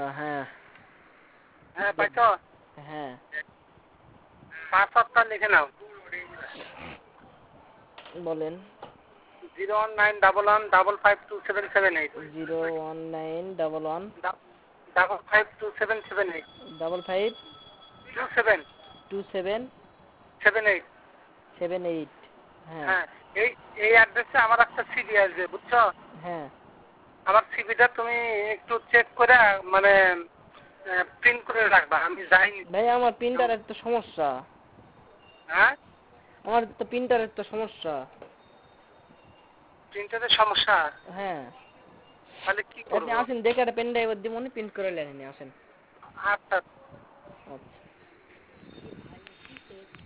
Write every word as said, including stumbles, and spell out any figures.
হ্যাঁ হ্যাঁ পাইছো? হ্যাঁ পাসওয়ার্ডটা লিখে নাও। বলেন। Zero one nine double one double five two seven seven eight zero one nine double one double five two seven seven eight double five two seven two seven seven eight seven eight. হ্যাঁ হ্যাঁ এই এই অ্যাড্রেসে আমার একটা CV আসবে, বুঝছো? হ্যাঁ আমার সিভিটা তুমি একটু চেক করে মানে প্রিন্ট করে রাখবা, আমি যাইনি। ভাই আমার প্রিন্টারের তো সমস্যা। হ্যাঁ আমার তো প্রিন্টারের তো সমস্যা। প্রিন্টারের সমস্যা? হ্যাঁ তাহলে কি আপনি করবো? আসেন দেখে একটা পেন ড্রাইভার দিয়ে মনে প্রিন্ট করে লেখেন আসেন। আচ্ছা আচ্ছা।